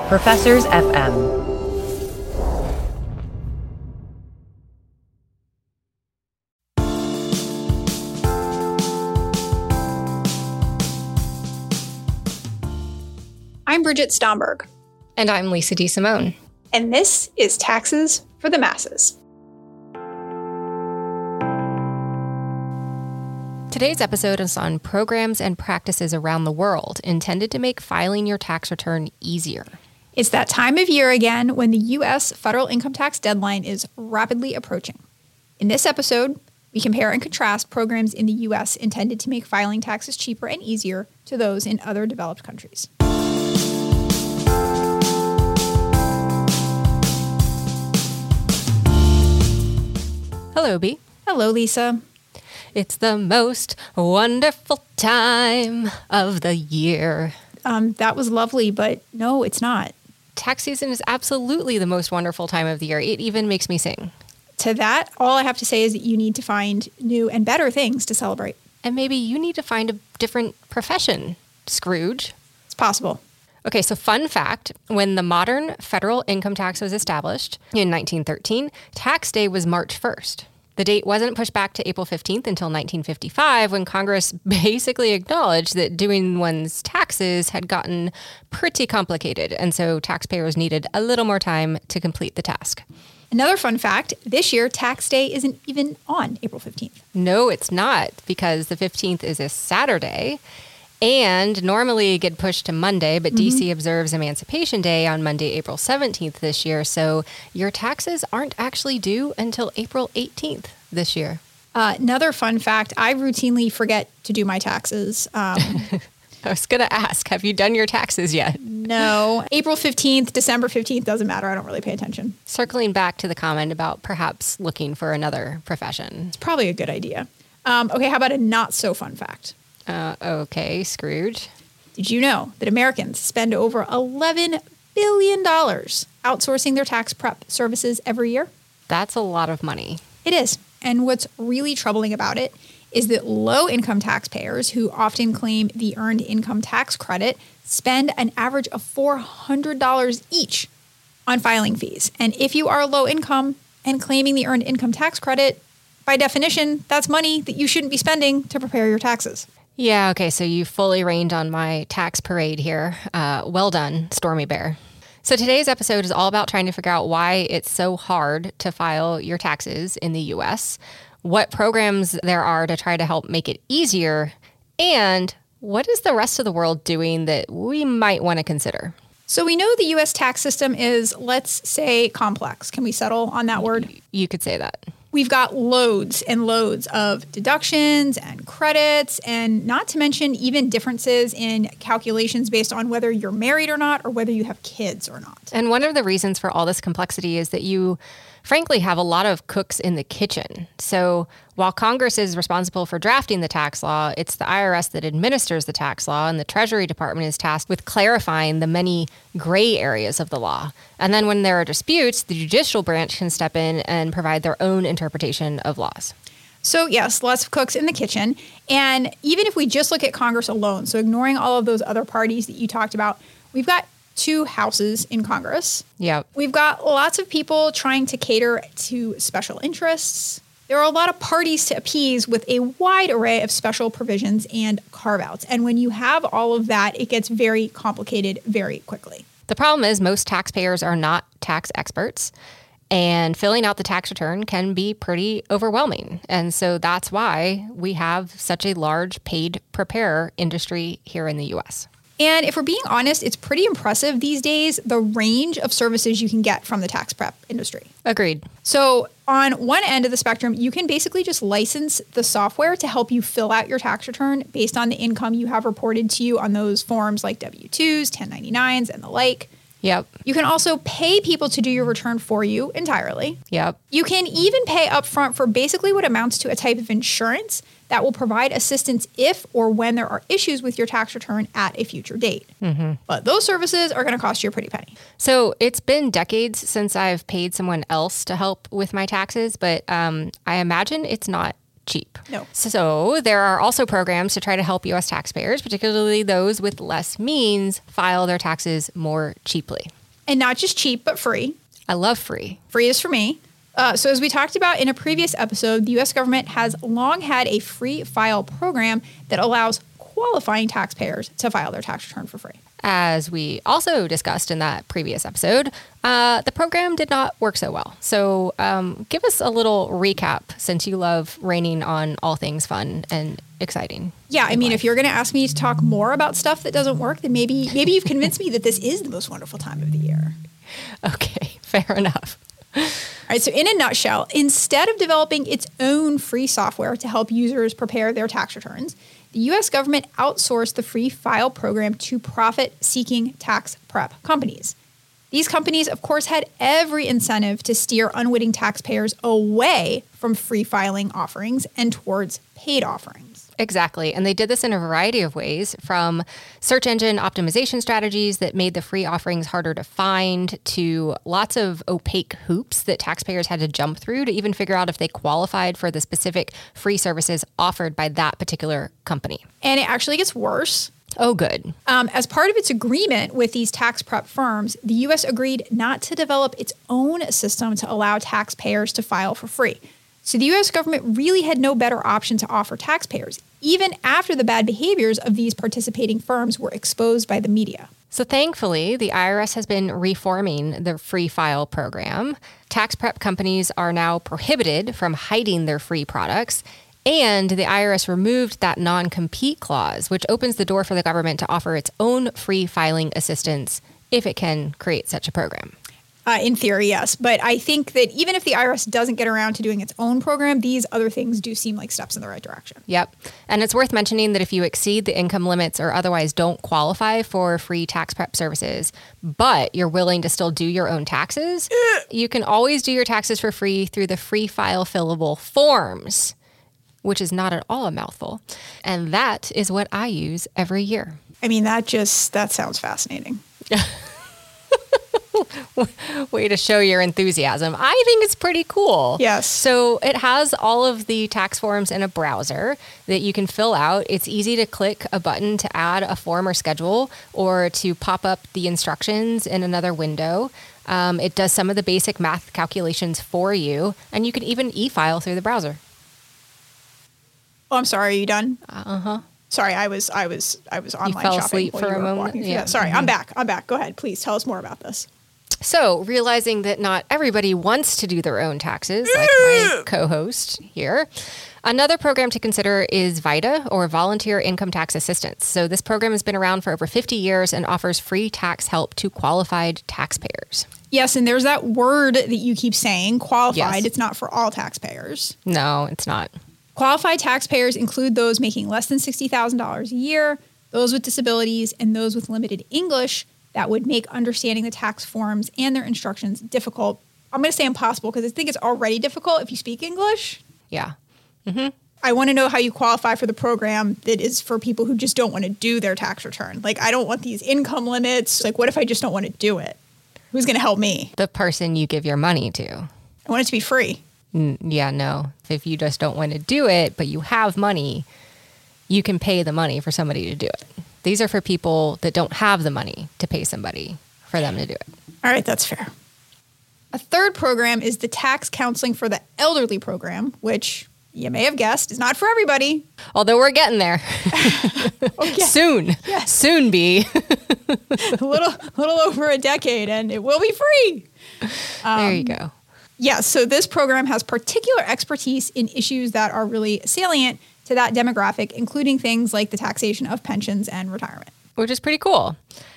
Professors FM. I'm Bridget Stomberg. And I'm Lisa DeSimone. And this is Taxes for the Masses. Today's episode is on programs and practices around the world intended to make filing your tax return easier. It's that time of year again when the U.S. federal income tax deadline is rapidly approaching. In this episode, we compare and contrast programs in the U.S. intended to make filing taxes cheaper and easier to those in other developed countries. Hello, B. Hello, Lisa. It's the most wonderful time of the year. That was lovely, but no, it's not. Tax season is absolutely the most wonderful time of the year. It even makes me sing. To that, all I have to say is that you need to find new and better things to celebrate. And maybe you need to find a different profession, Scrooge. It's possible. Okay, so fun fact, when the modern federal income tax was established in 1913, tax day was March 1st. The date wasn't pushed back to April 15th until 1955, when Congress basically acknowledged that doing one's taxes had gotten pretty complicated, and so taxpayers needed a little more time to complete the task. Another fun fact, this year, tax day isn't even on April 15th. No, it's not, because the 15th is a Saturday, and normally get pushed to Monday, but DC observes Emancipation Day on Monday, April 17th this year. So your taxes aren't actually due until April 18th this year. Another fun fact, I routinely forget to do my taxes. I was going to ask, have you done your taxes yet? No. April 15th, December 15th, doesn't matter. I don't really pay attention. Circling back to the comment about perhaps looking for another profession. It's probably a good idea. Okay, how about a not so fun fact? Okay, Scrooge. Did you know that Americans spend over $11 billion outsourcing their tax prep services every year? That's a lot of money. It is. And what's really troubling about it is that low-income taxpayers who often claim the Earned Income Tax Credit spend an average of $400 each on filing fees. And if you are low income and claiming the Earned Income Tax Credit, by definition, that's money that you shouldn't be spending to prepare your taxes. Yeah, okay, so you fully rained on my tax parade here. Well done, Stormy Bear. So today's episode is all about trying to figure out why it's so hard to file your taxes in the U.S., what programs there are to try to help make it easier, and what is the rest of the world doing that we might want to consider. So we know the U.S. tax system is, let's say, complex. Can we settle on that word? You could say that. We've got loads and loads of deductions and credits, and not to mention even differences in calculations based on whether you're married or not, or whether you have kids or not. And one of the reasons for all this complexity is that you, frankly, have a lot of cooks in the kitchen. So while Congress is responsible for drafting the tax law, it's the IRS that administers the tax law, and the Treasury Department is tasked with clarifying the many gray areas of the law. And then when there are disputes, the judicial branch can step in and provide their own interpretation of laws. So yes, lots of cooks in the kitchen. And even if we just look at Congress alone, so ignoring all of those other parties that you talked about, we've got two houses in Congress. Yep. We've got lots of people trying to cater to special interests. There are a lot of parties to appease with a wide array of special provisions and carve-outs. And when you have all of that, it gets very complicated very quickly. The problem is most taxpayers are not tax experts, and filling out the tax return can be pretty overwhelming. And so that's why we have such a large paid preparer industry here in the U.S. And if we're being honest, it's pretty impressive these days, the range of services you can get from the tax prep industry. Agreed. So on one end of the spectrum, you can basically just license the software to help you fill out your tax return based on the income you have reported to you on those forms like W-2s, 1099s, and the like. Yep. You can also pay people to do your return for you entirely. Yep. You can even pay upfront for basically what amounts to a type of insurance that will provide assistance if or when there are issues with your tax return at a future date. But those services are going to cost you a pretty penny. So it's been decades since I've paid someone else to help with my taxes, but I imagine it's not cheap. No. So there are also programs to try to help U.S. taxpayers, particularly those with less means, file their taxes more cheaply. And not just cheap, but free. I love free. Free is for me. So as we talked about in a previous episode, the U.S. government has long had a free file program that allows qualifying taxpayers to file their tax return for free. As we also discussed in that previous episode, the program did not work so well. So give us a little recap, since you love raining on all things fun and exciting. Yeah, I mean, if you're going to ask me to talk more about stuff that doesn't work, then maybe you've convinced me that this is the most wonderful time of the year. Okay, fair enough. All right, so in a nutshell, instead of developing its own free software to help users prepare their tax returns, the U.S. government outsourced the free file program to profit-seeking tax prep companies. These companies, of course, had every incentive to steer unwitting taxpayers away from free filing offerings and towards paid offerings. Exactly. And they did this in a variety of ways, from search engine optimization strategies that made the free offerings harder to find, to lots of opaque hoops that taxpayers had to jump through to even figure out if they qualified for the specific free services offered by that particular company. And it actually gets worse. Oh, good. As part of its agreement with these tax prep firms, the U.S. agreed not to develop its own system to allow taxpayers to file for free. So the U.S. government really had no better option to offer taxpayers, even after the bad behaviors of these participating firms were exposed by the media. So thankfully, the IRS has been reforming the free file program. Tax prep companies are now prohibited from hiding their free products. And the IRS removed that non-compete clause, which opens the door for the government to offer its own free filing assistance if it can create such a program. In theory, yes. But I think that even if the IRS doesn't get around to doing its own program, these other things do seem like steps in the right direction. Yep. And it's worth mentioning that if you exceed the income limits or otherwise don't qualify for free tax prep services, but you're willing to still do your own taxes, you can always do your taxes for free through the free file fillable forms, which is not at all a mouthful. And that is what I use every year. I mean, that sounds fascinating. Way to show your enthusiasm. I think it's pretty cool. Yes. So it has all of the tax forms in a browser that you can fill out. It's easy to click a button to add a form or schedule, or to pop up the instructions in another window. It does some of the basic math calculations for you, and you can even e-file through the browser. Oh, I'm sorry. Are you done? Uh-huh. Sorry, I was online You fell shopping asleep while for you a were moment? walking through Yeah. that. Sorry, I'm back. Go ahead. Please tell us more about this. So, realizing that not everybody wants to do their own taxes, like my co-host here, another program to consider is VITA, or Volunteer Income Tax Assistance. So this program has been around for over 50 years and offers free tax help to qualified taxpayers. Yes, and there's that word that you keep saying, qualified. Yes. It's not for all taxpayers. No, it's not. Qualified taxpayers include those making less than $60,000 a year, those with disabilities, and those with limited English that would make understanding the tax forms and their instructions difficult. I'm going to say impossible because I think it's already difficult if you speak English. Yeah. I want to know how you qualify for the program that is for people who just don't want to do their tax return. Like, I don't want these income limits. Like, what if I just don't want to do it? Who's going to help me? The person you give your money to. I want it to be free. Yeah, no. If you just don't want to do it, but you have money, you can pay the money for somebody to do it. These are for people that don't have the money to pay somebody for them to do it. All right, that's fair. A third program is the Tax Counseling for the Elderly program, which you may have guessed is not for everybody. Although we're getting there. Okay. Soon. Yes. Soon be. a little over a decade, and it will be free. There you go. Yeah, so this program has particular expertise in issues that are really salient to that demographic, including things like the taxation of pensions and retirement. Which is pretty cool.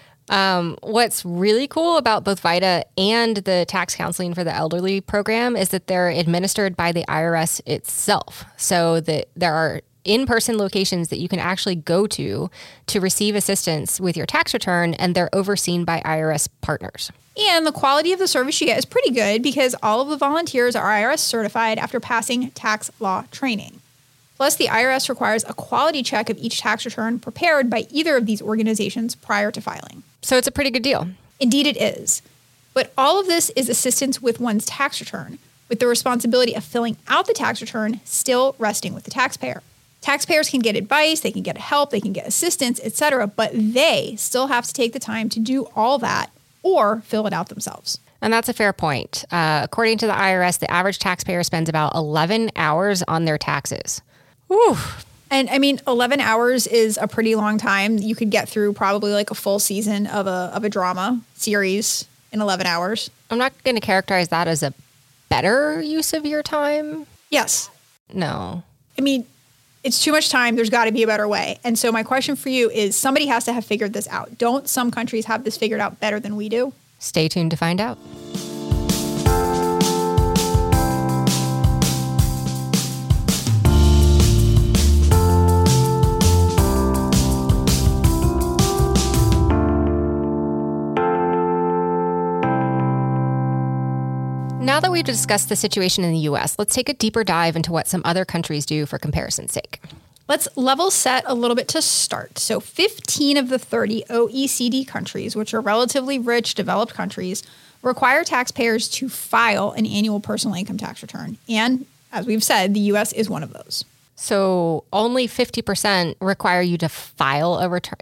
What's really cool about both VITA and the Tax Counseling for the Elderly program is that they're administered by the IRS itself. So that there are in-person locations that you can actually go to receive assistance with your tax return, and they're overseen by IRS partners. And the quality of the service you get is pretty good because all of the volunteers are IRS certified after passing tax law training. Plus, the IRS requires a quality check of each tax return prepared by either of these organizations prior to filing. So it's a pretty good deal. Indeed it is. But all of this is assistance with one's tax return, with the responsibility of filling out the tax return still resting with the taxpayer. Taxpayers can get advice, they can get help, they can get assistance, etc., but they still have to take the time to do all that or fill it out themselves. And that's a fair point. According to the IRS, the average taxpayer spends about 11 hours on their taxes. Whew. And I mean, 11 hours is a pretty long time. You could get through probably like a full season of a drama series in 11 hours. I'm not going to characterize that as a better use of your time. Yes. No. I mean, it's too much time. There's got to be a better way. And so my question for you is, somebody has to have figured this out. Don't some countries have this figured out better than we do? Stay tuned to find out. Now that we've discussed the situation in the US, let's take a deeper dive into what some other countries do for comparison's sake. Let's level set a little bit to start. So 15 of the 30 OECD countries, which are relatively rich, developed countries, require taxpayers to file an annual personal income tax return. And as we've said, the US is one of those. So only 50% require you to file a return.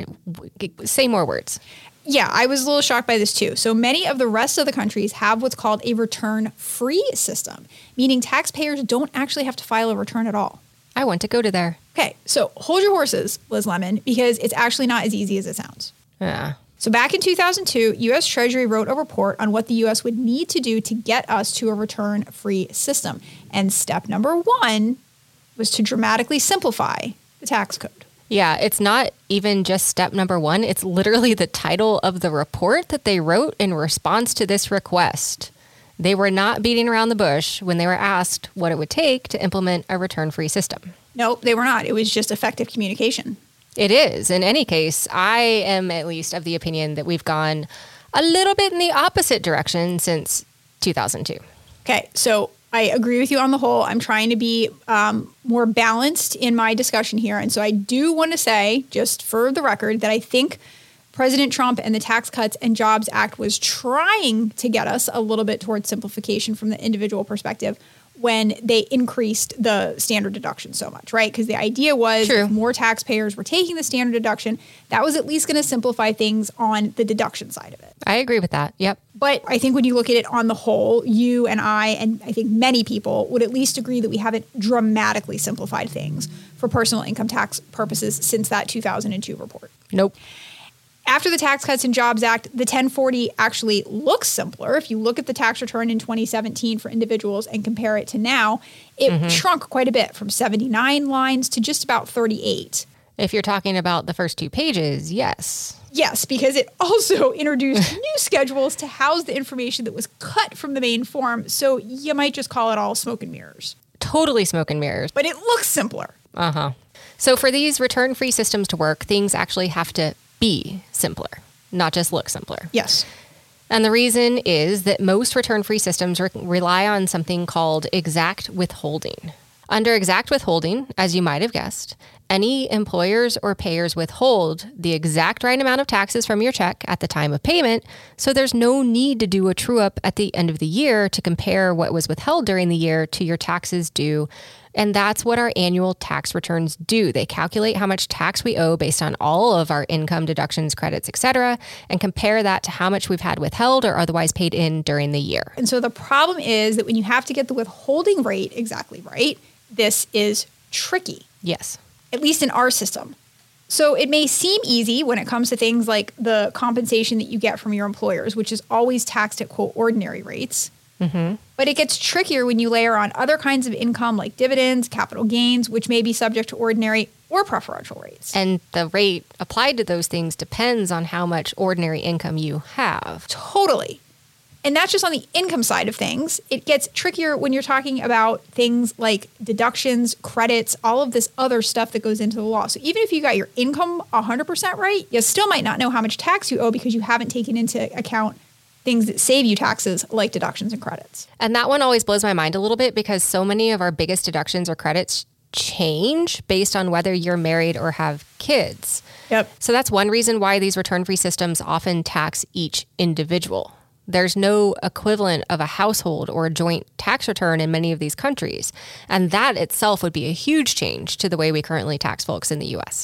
Say more words. Yeah, I was a little shocked by this too. So many of the rest of the countries have what's called a return-free system, meaning taxpayers don't actually have to file a return at all. I want to go to there. Okay, so hold your horses, Liz Lemon, because it's actually not as easy as it sounds. Yeah. So back in 2002, U.S. Treasury wrote a report on what the U.S. would need to do to get us to a return-free system. And step number one was to dramatically simplify the tax code. Yeah, it's not even just step number one. It's literally the title of the report that they wrote in response to this request. They were not beating around the bush when they were asked what it would take to implement a return-free system. Nope, they were not. It was just effective communication. It is. In any case, I am at least of the opinion that we've gone a little bit in the opposite direction since 2002. Okay, so I agree with you on the whole. I'm trying to be more balanced in my discussion here. And so I do want to say, just for the record, that I think President Trump and the Tax Cuts and Jobs Act was trying to get us a little bit towards simplification from the individual perspective when they increased the standard deduction so much, right? Because the idea was if more taxpayers were taking the standard deduction, that was at least going to simplify things on the deduction side of it. I agree with that. Yep. But I think when you look at it on the whole, you and I think many people would at least agree that we haven't dramatically simplified things for personal income tax purposes since that 2002 report. Nope. After the Tax Cuts and Jobs Act, the 1040 actually looks simpler. If you look at the tax return in 2017 for individuals and compare it to now, it shrunk quite a bit from 79 lines to just about 38. If you're talking about the first 2 pages, yes. Yes, because it also introduced new schedules to house the information that was cut from the main form. So you might just call it all smoke and mirrors. Totally smoke and mirrors. But it looks simpler. Uh-huh. So for these return-free systems to work, things actually have to be simpler, not just look simpler. Yes. And the reason is that most return-free systems rely on something called exact withholding. Under exact withholding, as you might have guessed, any employers or payers withhold the exact right amount of taxes from your check at the time of payment, so there's no need to do a true-up at the end of the year to compare what was withheld during the year to your taxes due. And that's what our annual tax returns do. They calculate how much tax we owe based on all of our income deductions, credits, etc., and compare that to how much we've had withheld or otherwise paid in during the year. And so the problem is that when you have to get the withholding rate exactly right, this is tricky. Yes. At least in our system. So it may seem easy when it comes to things like the compensation that you get from your employers, which is always taxed at, quote, ordinary rates. Mm-hmm. But it gets trickier when you layer on other kinds of income like dividends, capital gains, which may be subject to ordinary or preferential rates. And the rate applied to those things depends on how much ordinary income you have. Totally. And that's just on the income side of things. It gets trickier when you're talking about things like deductions, credits, all of this other stuff that goes into the law. So even if you got your income 100% right, you still might not know how much tax you owe because you haven't taken into account things that save you taxes like deductions and credits. And that one always blows my mind a little bit because so many of our biggest deductions or credits change based on whether you're married or have kids. Yep. So that's one reason why these return-free systems often tax each individual. There's no equivalent of a household or a joint tax return in many of these countries. And that itself would be a huge change to the way we currently tax folks in the U.S.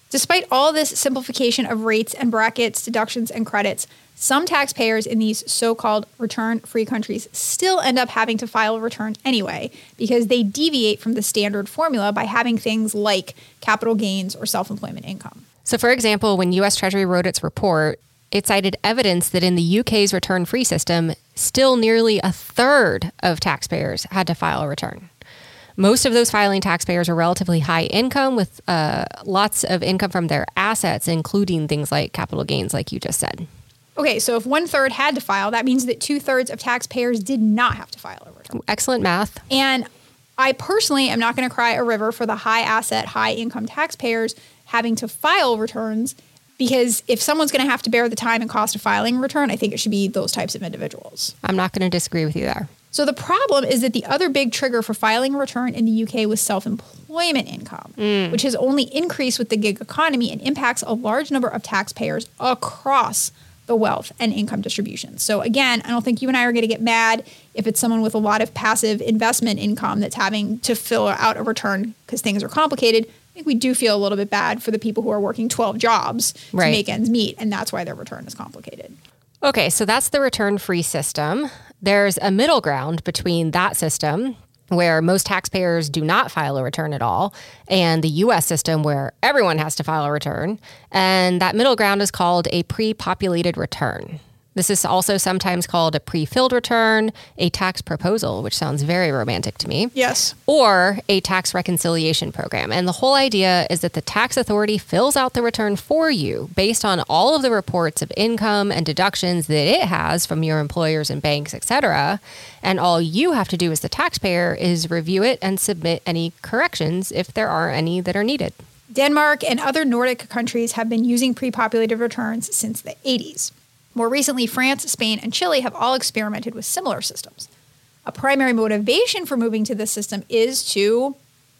Despite all this simplification of rates and brackets, deductions, and credits, some taxpayers in these so-called return-free countries still end up having to file a return anyway because they deviate from the standard formula by having things like capital gains or self-employment income. So, for example, when U.S. Treasury wrote its report, it cited evidence that in the UK's return-free system, still nearly a third of taxpayers had to file a return. Most of those filing taxpayers are relatively high income with lots of income from their assets, including things like capital gains, like you just said. Okay, so if 1/3 had to file, that means that 2/3 of taxpayers did not have to file a return. Excellent math. And I personally am not going to cry a river for the high asset, high income taxpayers having to file returns, because if someone's going to have to bear the time and cost of filing a return, I think it should be those types of individuals. I'm not going to disagree with you there. So the problem is that the other big trigger for filing a return in the UK was self-employment income, which has only increased with the gig economy and impacts a large number of taxpayers across the wealth and income distribution. So again, I don't think you and I are going to get mad if it's someone with a lot of passive investment income that's having to fill out a return because things are complicated. I think we do feel a little bit bad for the people who are working 12 jobs to make ends meet, and that's why their return is complicated. Okay, so that's the return-free system. There's a middle ground between that system, where most taxpayers do not file a return at all, and the U.S. system where everyone has to file a return. And that middle ground is called a pre-populated return. This is also sometimes called a pre-filled return, a tax proposal, which sounds very romantic to me. Yes. Or a tax reconciliation program. And the whole idea is that the tax authority fills out the return for you based on all of the reports of income and deductions that it has from your employers and banks, etc. And all you have to do as the taxpayer is review it and submit any corrections if there are any that are needed. Denmark and other Nordic countries have been using pre-populated returns since the 80s. More recently, France, Spain, and Chile have all experimented with similar systems. A primary motivation for moving to this system is to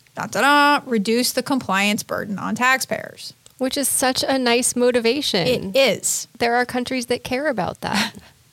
reduce the compliance burden on taxpayers. Which is such a nice motivation. It is. There are countries that care about that.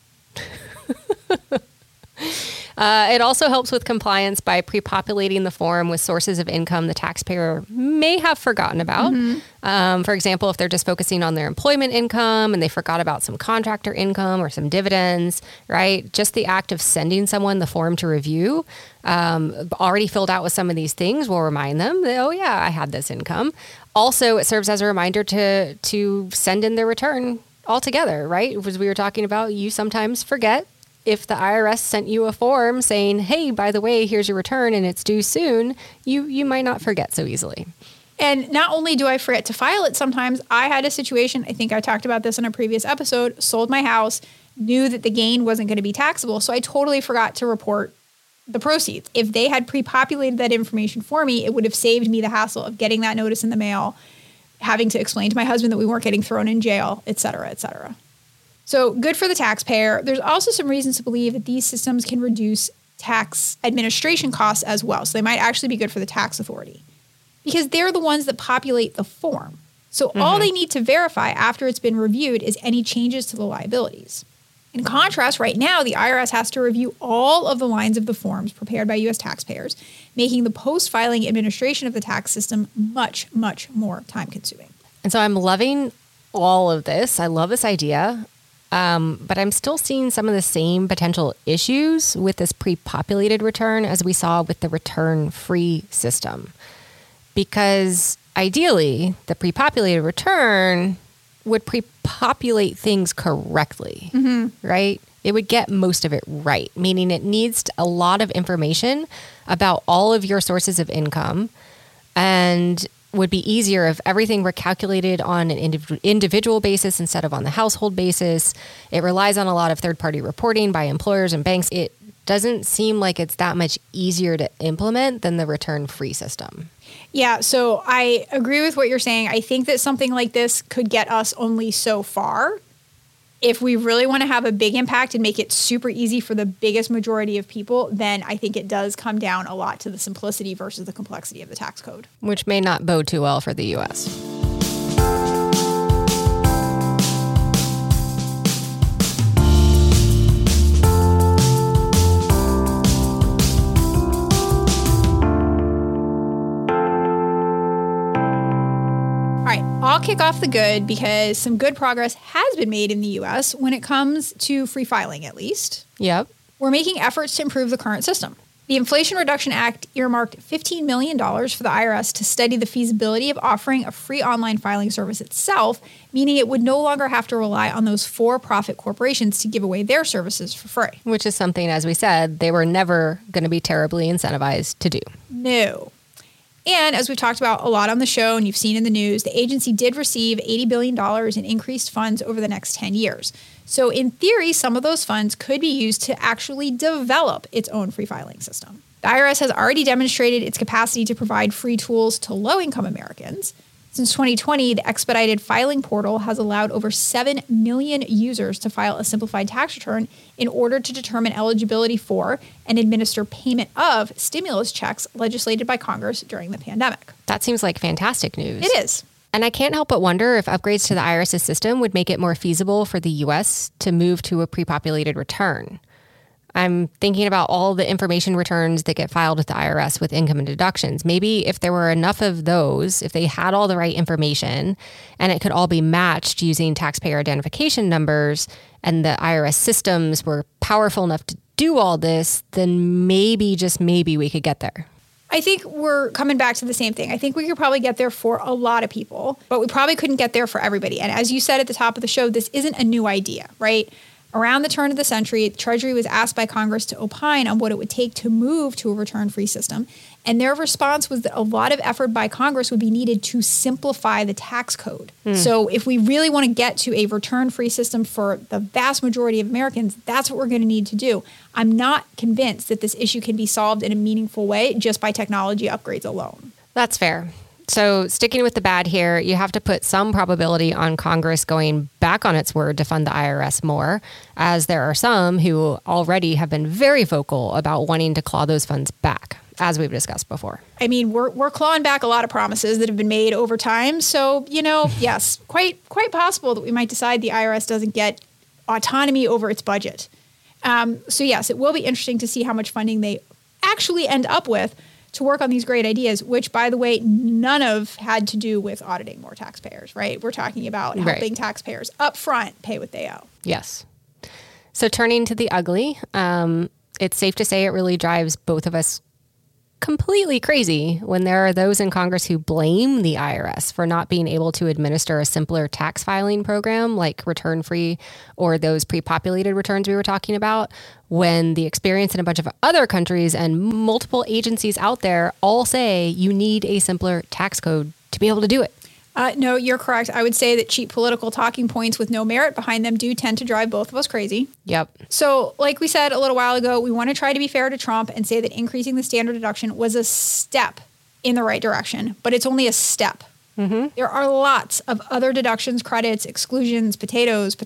It also helps with compliance by pre-populating the form with sources of income the taxpayer may have forgotten about. For example, if they're just focusing on their employment income and they forgot about some contractor income or some dividends, right? Just the act of sending someone the form to review, already filled out with some of these things, will remind them that, oh yeah, I had this income. Also, it serves as a reminder to send in their return altogether, right? As we were talking about, you sometimes forget. If the IRS sent you a form saying, hey, by the way, here's your return and it's due soon, you might not forget so easily. And not only do I forget to file it sometimes, I had a situation, I think I talked about this in a previous episode, sold my house, knew that the gain wasn't going to be taxable, so I totally forgot to report the proceeds. If they had pre-populated that information for me, it would have saved me the hassle of getting that notice in the mail, having to explain to my husband that we weren't getting thrown in jail, et cetera, et cetera. So good for the taxpayer. There's also some reasons to believe that these systems can reduce tax administration costs as well. So they might actually be good for the tax authority because they're the ones that populate the form. So all they need to verify after it's been reviewed is any changes to the liabilities. In contrast, right now, the IRS has to review all of the lines of the forms prepared by U.S. taxpayers, making the post-filing administration of the tax system much, much more time-consuming. And so I'm loving all of this. I love this idea. But I'm still seeing some of the same potential issues with this pre-populated return as we saw with the return-free system. Because ideally, the pre-populated return would pre-populate things correctly, right? It would get most of it right, meaning it needs a lot of information about all of your sources of income, and would be easier if everything were calculated on an individual basis instead of on the household basis. It relies on a lot of third-party reporting by employers and banks. It doesn't seem like it's that much easier to implement than the return-free system. Yeah, so I agree with what you're saying. I think that something like this could get us only so far. If we really want to have a big impact and make it super easy for the biggest majority of people, then I think it does come down a lot to the simplicity versus the complexity of the tax code. Which may not bode too well for the U.S. kick off the good because some good progress has been made in the U.S. when it comes to free filing, at least. Yep. We're making efforts to improve the current system. The Inflation Reduction Act earmarked $15 million for the IRS to study the feasibility of offering a free online filing service itself, meaning it would no longer have to rely on those for-profit corporations to give away their services for free. Which is something, as we said, they were never going to be terribly incentivized to do. No. And as we've talked about a lot on the show and you've seen in the news, the agency did receive $80 billion in increased funds over the next 10 years. So in theory, some of those funds could be used to actually develop its own free filing system. The IRS has already demonstrated its capacity to provide free tools to low-income Americans. Since 2020, the expedited filing portal has allowed over 7 million users to file a simplified tax return in order to determine eligibility for and administer payment of stimulus checks legislated by Congress during the pandemic. That seems like fantastic news. It is. And I can't help but wonder if upgrades to the IRS's system would make it more feasible for the U.S. to move to a pre-populated return. I'm thinking about all the information returns that get filed with the IRS with income and deductions. Maybe if there were enough of those, if they had all the right information and it could all be matched using taxpayer identification numbers and the IRS systems were powerful enough to do all this, then maybe, just maybe, we could get there. I think we're coming back to the same thing. I think we could probably get there for a lot of people, but we probably couldn't get there for everybody. And as you said at the top of the show, this isn't a new idea, right? Around the turn of the century, the Treasury was asked by Congress to opine on what it would take to move to a return-free system. And their response was that a lot of effort by Congress would be needed to simplify the tax code. So if we really want to get to a return-free system for the vast majority of Americans, that's what we're going to need to do. I'm not convinced that this issue can be solved in a meaningful way just by technology upgrades alone. That's fair. So sticking with the bad here, you have to put some probability on Congress going back on its word to fund the IRS more, as there are some who already have been very vocal about wanting to claw those funds back, as we've discussed before. I mean, we're clawing back a lot of promises that have been made over time. So, yes, quite possible that we might decide the IRS doesn't get autonomy over its budget. So yes, it will be interesting to see how much funding they actually end up with to work on these great ideas, which, by the way, none of had to do with auditing more taxpayers, right? We're talking about helping taxpayers up front pay what they owe. Yes. So turning to the ugly, it's safe to say it really drives both of us completely crazy when there are those in Congress who blame the IRS for not being able to administer a simpler tax filing program like return free or those pre-populated returns we were talking about, when the experience in a bunch of other countries and multiple agencies out there all say you need a simpler tax code to be able to do it. No, you're correct. I would say that cheap political talking points with no merit behind them do tend to drive both of us crazy. Yep. So like we said a little while ago, we want to try to be fair to Trump and say that increasing the standard deduction was a step in the right direction, but it's only a step. Mm-hmm. There are lots of other deductions, credits, exclusions, potatoes,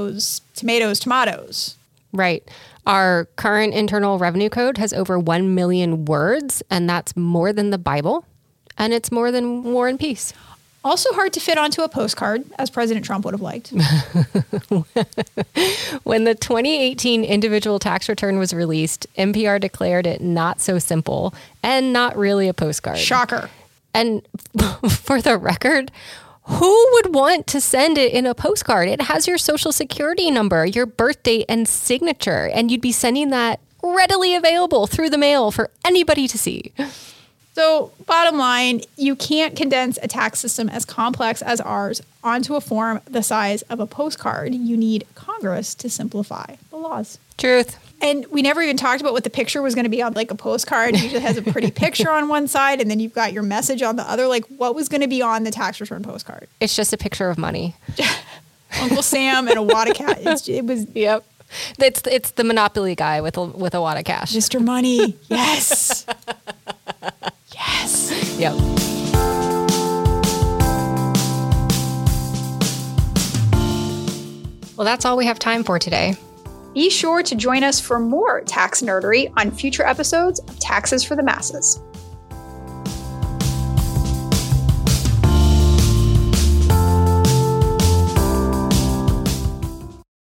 tomatoes. Right. Our current Internal Revenue Code has over 1 million words, and that's more than the Bible, and it's more than War and Peace. Also hard to fit onto a postcard, as President Trump would have liked. When the 2018 individual tax return was released, NPR declared it not so simple and not really a postcard. Shocker. And for the record, who would want to send it in a postcard? It has your social security number, your birth date, and signature, and you'd be sending that readily available through the mail for anybody to see. So bottom line, you can't condense a tax system as complex as ours onto a form the size of a postcard. You need Congress to simplify the laws. Truth. And we never even talked about what the picture was going to be on like a postcard. It usually has a pretty picture on one side and then you've got your message on the other. Like what was going to be on the tax return postcard? It's just a picture of money. Uncle Sam and a wad of cash. It was. Yep. It's the Monopoly guy with a wad of cash. Mr. Money. Yes. Yes. Yep. Well, that's all we have time for today. Be sure to join us for more tax nerdery on future episodes of Taxes for the Masses.